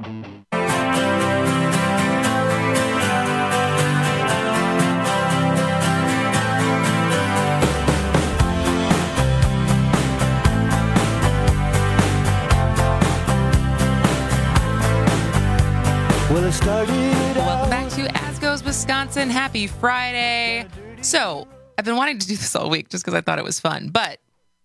Well, it started Welcome back to As Goes Wisconsin. Happy Friday. So, I've been wanting to do this all week just because I thought it was fun. But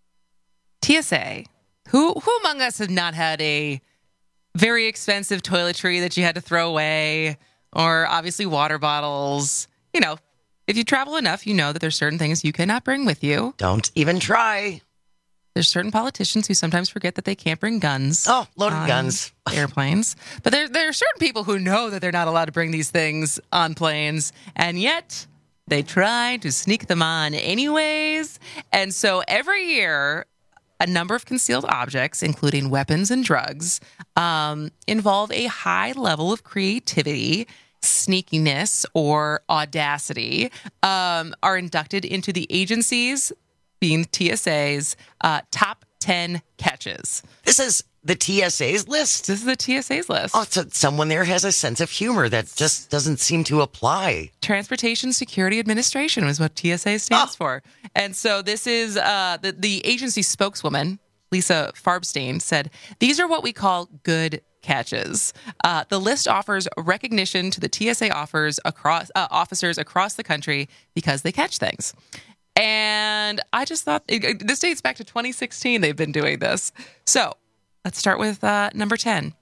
T S A, who who among us has not had a very expensive toiletry that you had to throw away, or obviously water bottles? You know, if you travel enough, you know that there's certain things you cannot bring with you.
Don't even try.
There's certain politicians who sometimes forget that they can't bring guns.
Oh, loaded guns.
Airplanes. But there, there are certain people who know that they're not allowed to bring these things on planes, and yet they try to sneak them on anyways. And so every year, a number of concealed objects, including weapons and drugs, um, involve a high level of creativity, sneakiness, or audacity, um, are inducted into the agency's, being T S A's, uh, top ten catches.
This is the T S A's list?
This is the T S A's list.
Oh, so someone there has a sense of humor that just doesn't seem to apply.
Transportation Security Administration is what T S A stands oh. for. And so this is uh, the, the agency spokeswoman, Lisa Farbstein, said, "These are what we call good catches. Uh, the list offers recognition to the T S A offers across uh, officers across the country because they catch things." And I just thought, it, this dates back to twenty sixteen, they've been doing this. So let's start with uh, number ten.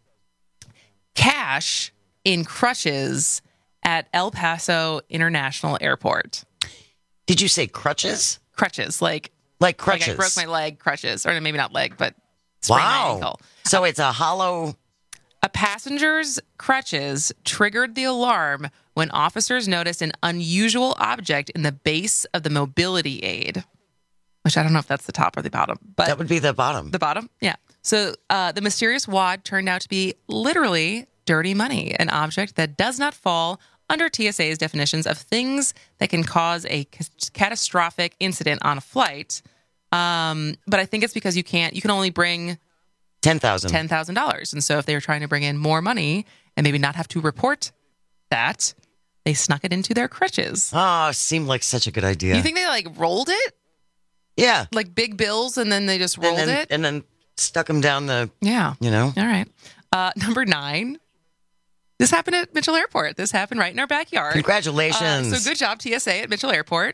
Cash in crutches at El Paso International Airport.
Did you say crutches?
Crutches, like...
Like crutches?
Like I broke my leg, crutches. Or maybe not leg, but sprained
wow.
my ankle.
So it's a hollow...
A passenger's crutches triggered the alarm when officers noticed an unusual object in the base of the mobility aid. which I don't know if that's the top or the bottom. But
that would be the bottom.
The bottom, yeah. So uh, the mysterious wad turned out to be literally dirty money, an object that does not fall under T S A's definitions of things that can cause a c- catastrophic incident on a flight. Um, but I think it's because you can't, you can only bring
ten thousand dollars.
ten thousand dollars. And so if they were trying to bring in more money and maybe not have to report that, they snuck it into their crutches.
Oh, seemed like such a good idea.
You think they like rolled it?
Yeah.
Like big bills and then they just rolled
and then,
it?
And then stuck them down the,
yeah.
you know.
All right. Uh, number nine. This happened at Mitchell Airport. This happened right in our backyard.
Congratulations.
Uh, so good job, T S A at Mitchell Airport.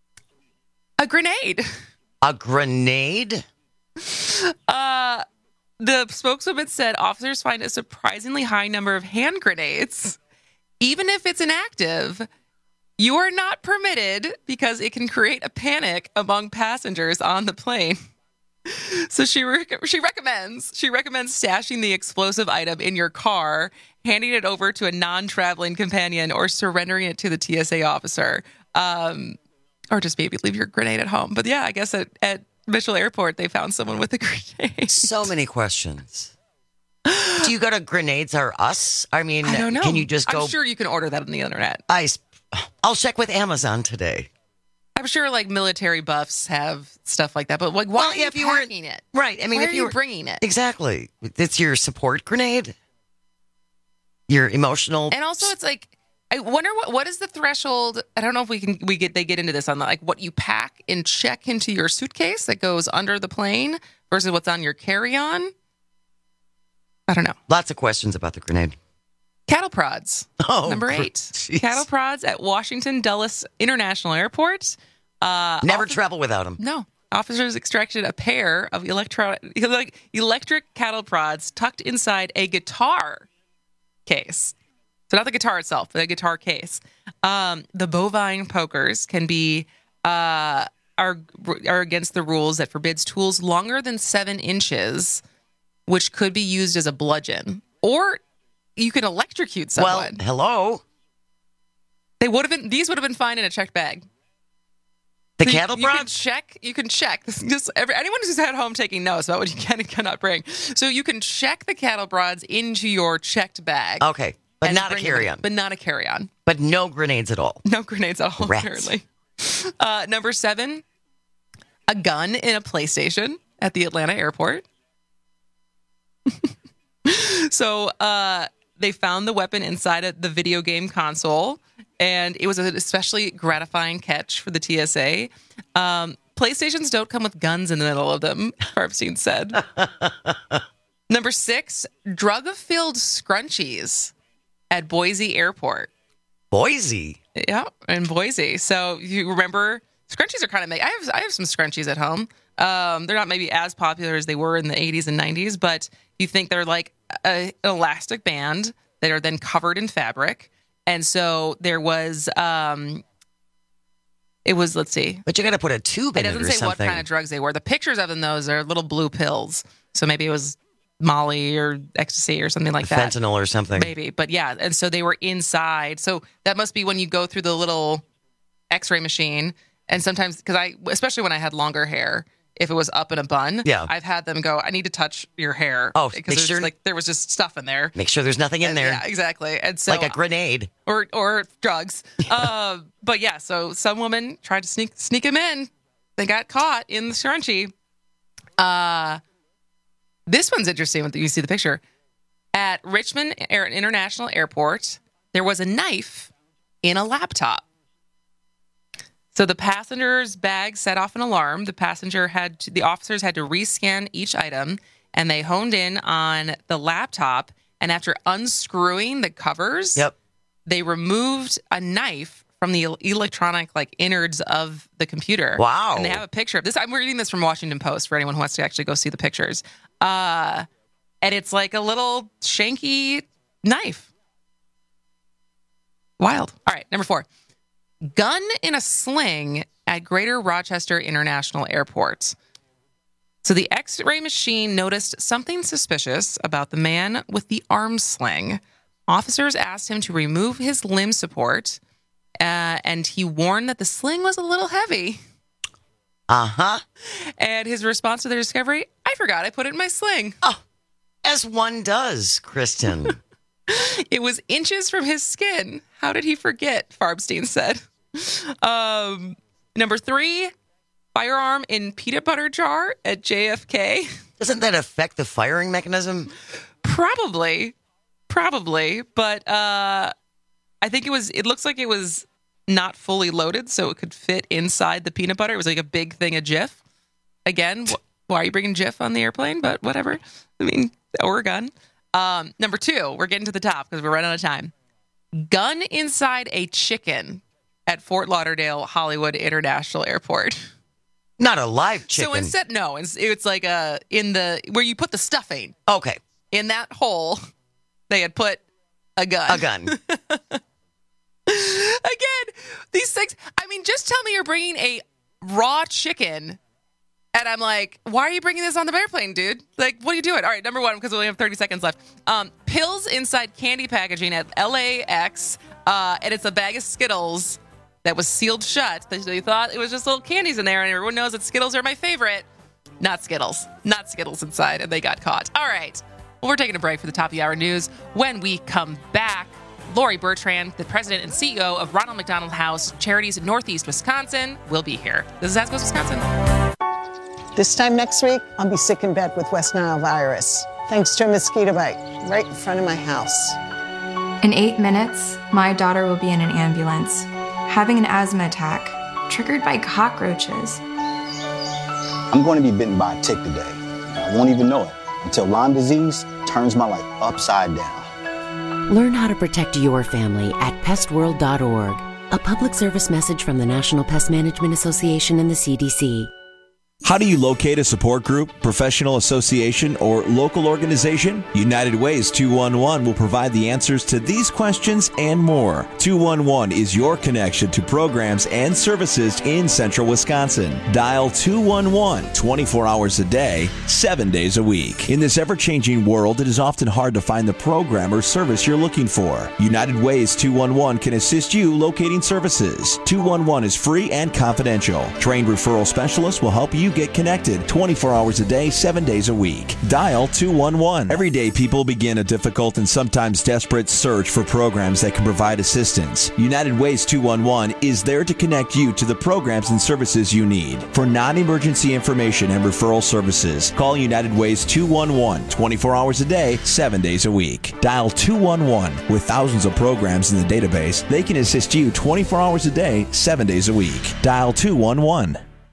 A grenade.
A grenade?
Uh, the spokeswoman said officers find a surprisingly high number of hand grenades. Even if it's inactive, you are not permitted because it can create a panic among passengers on the plane. So she rec- she recommends she recommends stashing the explosive item in your car, handing it over to a non-traveling companion, or surrendering it to the T S A officer, um, or just maybe leave your grenade at home. But yeah, I guess at, at Mitchell Airport they found someone with a grenade.
So many questions. Do you go to Grenades R Us? I mean,
I don't know.
Can you just go?
I'm sure you can order that on the internet.
I, I'll check with Amazon today.
I'm sure like military buffs have stuff like that, but like, why
Well,
are
yeah,
you
if you weren't-
packing it?
Right. I mean,
why
if
are
you
you
were-
bringing it?
Exactly. It's your support grenade. Your emotional.
And also, it's like, I wonder what what is the threshold? I don't know if we can we get they get into this on the, like what you pack and check into your suitcase that goes under the plane versus what's on your carry-on. I don't know.
Lots of questions about the grenade.
Cattle prods.
Oh,
number
gr-
eight.
jeez.
Cattle prods at Washington Dulles International Airport. Uh,
Never
offic-
travel without them.
No. Officers extracted a pair of electro- like electric cattle prods tucked inside a guitar case. So not the guitar itself, but a guitar case. Um, the bovine pokers can be uh, are are against the rules that forbids tools longer than seven inches, which could be used as a bludgeon, or you can electrocute someone.
Well, hello.
They would have been; these would have been fine in a checked bag.
The
So you-
cattle
you, can
prods?
check. You can check. This is just every, anyone who's at home taking notes about what you can and cannot bring. So you can check the cattle prods into your checked bag.
Okay, but
and
not a
bring them-
carry-on.
But not a carry-on.
But no grenades at all.
No grenades at all.
Rats.
Apparently. Uh, number seven, a gun in a PlayStation at the Atlanta airport. So uh, they found the weapon inside of the video game console, and it was an especially gratifying catch for the T S A. Um, PlayStations don't come with guns in the middle of them, Harpstein said. Number six, drug-filled scrunchies at Boise Airport.
Boise?
Yeah, in Boise. So you remember, scrunchies are kind of, I have I have some scrunchies at home. Um, they're not maybe as popular as they were in the eighties and nineties, but you think they're like a, an elastic band that are then covered in fabric. And so there was, um, it was, let's see.
But you got to put a tube
It
in it
doesn't
or
say what
something.
kind of drugs they were. The pictures of them, those are little blue pills. So maybe it was Molly or ecstasy or something like that.
Fentanyl or something.
Maybe. But yeah, and so they were inside. So that must be when you go through the little x-ray machine. And sometimes, because I, especially when I had longer hair, if it was up in a bun,
Yeah.
I've had them go, I need to touch your hair.
Oh,
because
make
there's
sure-
like there was just stuff in there.
Make sure there's nothing in
And-
there.
Yeah, exactly. And so
Like a grenade.
or or drugs. uh, but yeah, so some woman tried to sneak sneak him in. They got caught in the scrunchie. Uh, this one's interesting when you see the picture. At Richmond Air- International Airport, there was a knife in a laptop. So the passenger's bag set off an alarm. The passenger had to, the officers had to rescan each item, and they honed in on the laptop. And after unscrewing the covers,
Yep.
they removed a knife from the el- electronic like innards of the computer.
Wow.
And they have a picture of this. I'm reading this from Washington Post for anyone who wants to actually go see the pictures. Uh, and it's like a little shanky knife. Wild. All right, number four. Gun in a sling at Greater Rochester International Airport. So the X-ray machine noticed something suspicious about the man with the arm sling. Officers asked him to remove his limb support, uh, and he warned that the sling was a little heavy.
Uh-huh.
And his response to their discovery, I forgot I put it in my sling.
Oh, as one does, Kristen.
It was inches from his skin. How did he forget? Farbstein said. Um, number three, firearm in peanut butter jar at J F K.
Doesn't that affect the firing mechanism?
Probably. Probably. But uh, I think it was, it looks like it was not fully loaded, so it could fit inside the peanut butter. It was like a big thing of Jif. Again, wh- why are you bringing Jif on the airplane? But whatever. I mean, or a gun. Um, number two, we're getting to the top because we're running out of time. Gun inside a chicken at Fort Lauderdale Hollywood International Airport.
Not a live chicken.
So instead, no, it's, it's like a, in the, where you put the stuffing.
Okay.
In that hole, they had put a gun.
A gun.
Again, these things, I mean, just tell me you're bringing a raw chicken. And I'm like, why are you bringing this on the airplane, dude? Like, what are you doing? All right, number one, because we only have thirty seconds left. Um, pills inside candy packaging at L A X, uh, and it's a bag of Skittles that was sealed shut. They thought it was just little candies in there, and everyone knows that Skittles are my favorite. Not Skittles. Not Skittles inside, and they got caught. All right. Well, we're taking a break for the top of the hour news. When we come back, Lori Bertrand, the president and C E O of Ronald McDonald House Charities in Northeast Wisconsin, will be here. This is As Goes Wisconsin.
This time next week, I'll be sick in bed with West Nile virus, thanks to a mosquito bite right in front of my house.
In eight minutes, my daughter will be in an ambulance, having an asthma attack, triggered by cockroaches.
I'm going to be bitten by a tick today. I won't even know it until Lyme disease turns my life upside down.
Learn how to protect your family at pest world dot org. A public service message from the National Pest Management Association and the C D C.
How do you locate a support group, professional association, or local organization? United Ways two one one will provide the answers to these questions and more. two one one is your connection to programs and services in central Wisconsin. Dial two one one twenty-four hours a day, seven days a week. In this ever-changing world, it is often hard to find the program or service you're looking for. United Ways two one one can assist you locating services. two one one is free and confidential. Trained referral specialists will help you get connected twenty-four hours a day, seven days a week. Dial two one one. Every day, people begin a difficult and sometimes desperate search for programs that can provide assistance. United Ways two one one is there to connect you to the programs and services you need. For non-emergency information and referral services, call United Ways two one one twenty-four hours a day, seven days a week. Dial two one one. With thousands of programs in the database, they can assist you twenty-four hours a day, seven days a week. Dial two one one.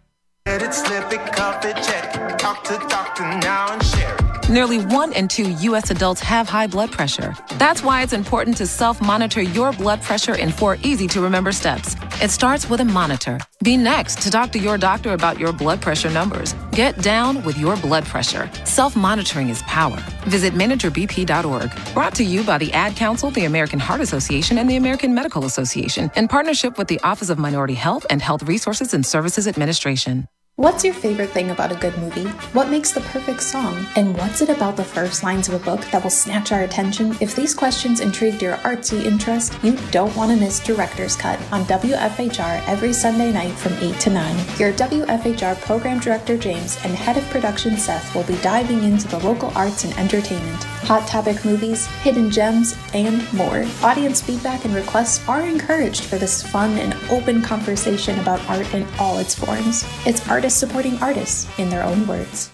Talk to doctor now and share it. Nearly one in two U S adults have high blood pressure. That's why it's important to self-monitor your blood pressure in four easy-to-remember steps. It starts with a monitor. Be next to talk to your doctor about your blood pressure numbers. Get down with your blood pressure. Self-monitoring is power. Visit manager b p dot org. Brought to you by the Ad Council, the American Heart Association, and the American Medical Association in partnership with the Office of Minority Health and Health Resources and Services Administration.
What's your favorite thing about a good movie? What makes the perfect song? And what's it about the first lines of a book that will snatch our attention? If these questions intrigued your artsy interest, you don't want to miss Director's Cut on W F H R every Sunday night from eight to nine. Your W F H R Program Director James and Head of Production Seth will be diving into the local arts and entertainment, hot topic movies, hidden gems, and more. Audience feedback and requests are encouraged for this fun and open conversation about art in all its forms. It's artists supporting artists in their own words.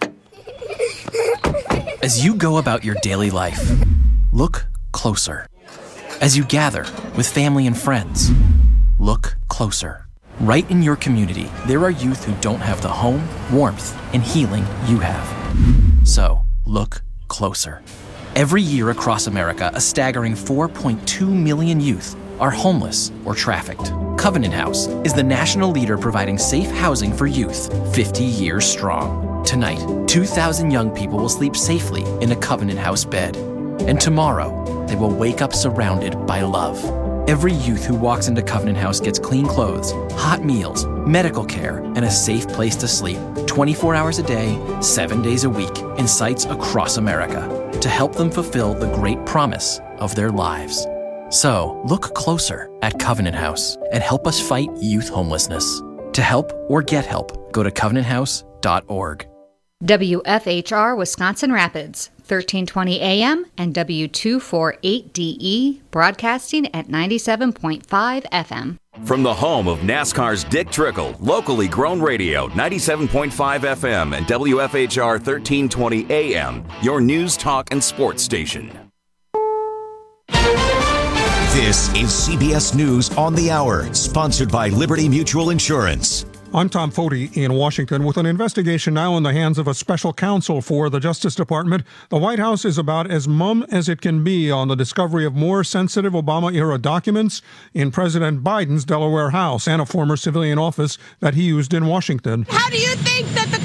As you go about your daily life, look closer. As you gather with family and friends, look closer. Right in your community, there are youth who don't have the home, warmth, and healing you have. So, look closer. Every year across America, a staggering four point two million youth are homeless or trafficked. Covenant House is the national leader providing safe housing for youth, fifty years strong. Tonight, two thousand young people will sleep safely in a Covenant House bed. And tomorrow, they will wake up surrounded by love. Every youth who walks into Covenant House gets clean clothes, hot meals, medical care, and a safe place to sleep twenty-four hours a day, seven days a week in sites across America to help them fulfill the great promise of their lives. So, look closer at Covenant House and help us fight youth homelessness. To help or get help, go to covenant house dot org.
W F H R Wisconsin Rapids, thirteen twenty A M and W two forty-eight D E, broadcasting at ninety-seven point five F M.
From the home of NASCAR's Dick Trickle, locally grown radio, ninety-seven point five F M and W F H R thirteen twenty A M, your news, talk, and sports station.
This is C B S News on the Hour, sponsored by Liberty Mutual Insurance.
I'm Tom Foti in Washington. With an investigation now in the hands of a special counsel for the Justice Department, the White House is about as mum as it can be on the discovery of more sensitive Obama-era documents in President Biden's Delaware house and a former civilian office that he used in Washington.
How do you think that the